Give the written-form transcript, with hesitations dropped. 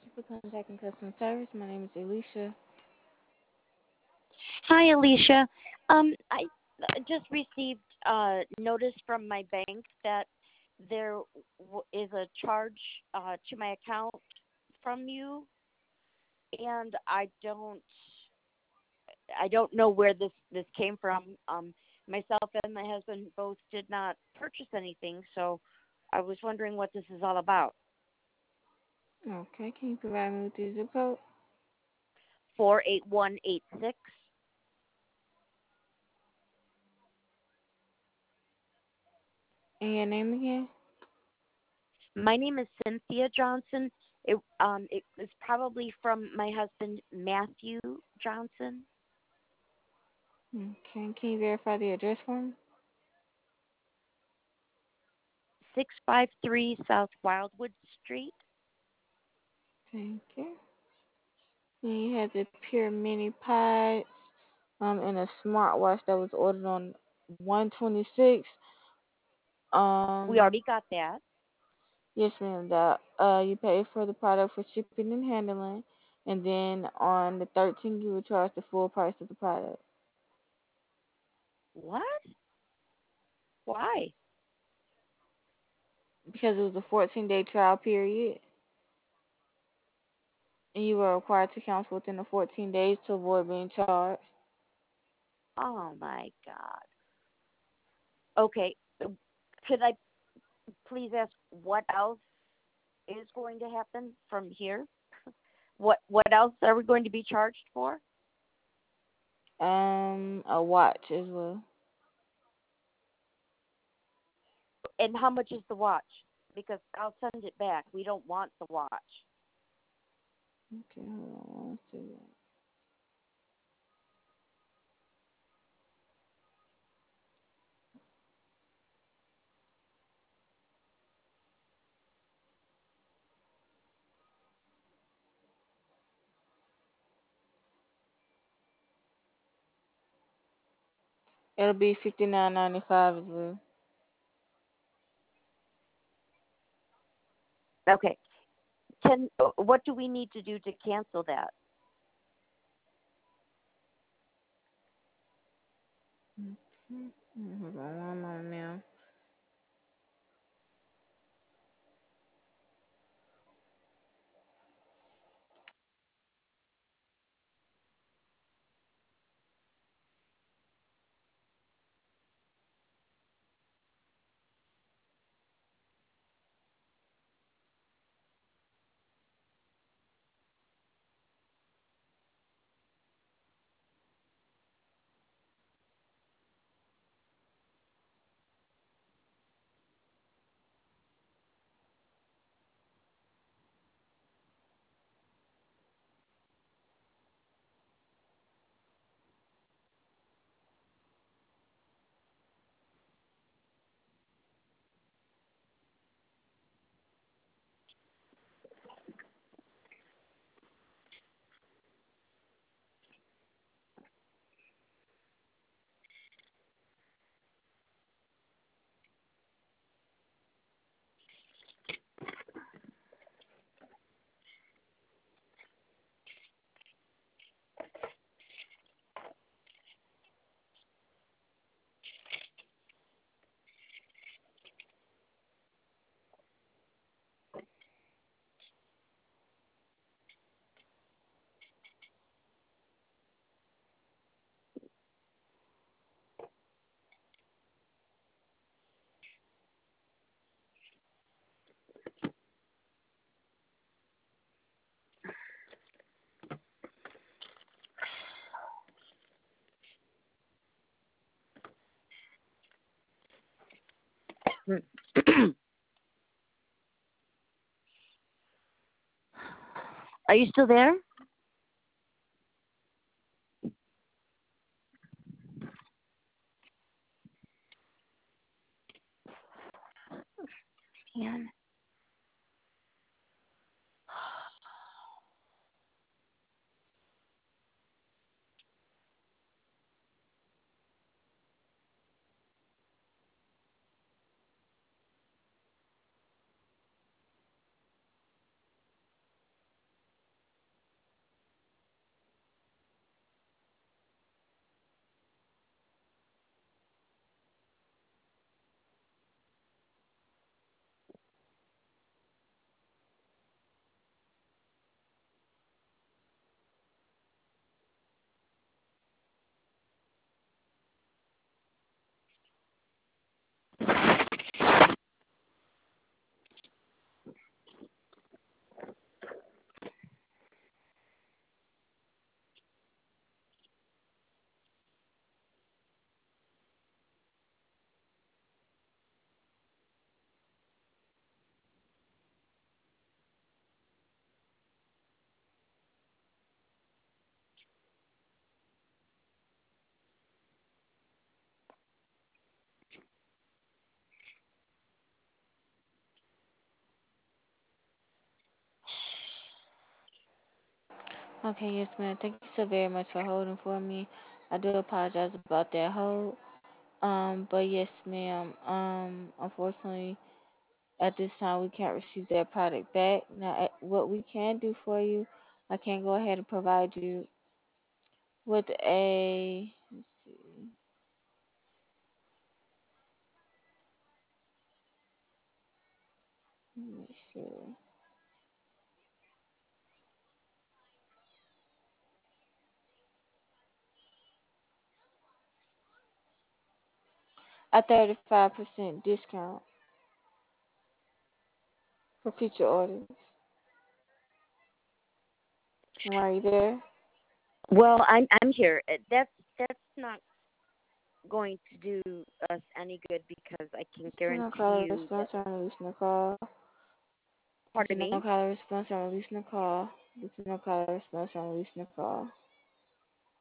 you for contacting customer service. My name is Alicia. Hi, Alicia. I just received notice from my bank that there is a charge to my account from you, and I don't know where this came from. Myself and my husband both did not purchase anything, so I was wondering what this is all about. Okay, can you provide me with the zip code 48186. and your name again? My name is Cynthia Johnson. It was probably from my husband Matthew Johnson, Okay, can you verify the address for me? 653 South Wildwood Street. Thank you. And you had the Pure Mini Pods and a smartwatch that was ordered on 126. We Um, already got that. yes, ma'am. You paid for the product for shipping and handling, and then on the 13th you were charged the full price of the product What? Why? because it was a 14-day trial period, and you were required to cancel within the 14 days to avoid being charged. Oh my God. Okay. Could I please ask what else is going to happen from here? What else are we going to be charged for? A watch as well. And how much is the watch? Because I'll send it back. We don't want the watch. Okay, hold on one second. It'll be 59.95 as well. Okay. What do we need to do to cancel that? Hold on one moment now. Are you still there? Man. Okay, yes, ma'am. Thank you so very much for holding for me. I do apologize about that hold. But yes, ma'am. Unfortunately, at this time, we can't receive that product back. Now, what we can do for you, I can go ahead and provide you with a, let's see, let me make sure, a 35% discount for future orders. Are you there? Well, I'm here. That's not going to do us any good because I can This is no guarantee caller you that. response. I'm releasing a call. This is Pardon no me. caller response. I'm releasing a call. This is no caller response. I'm releasing a call.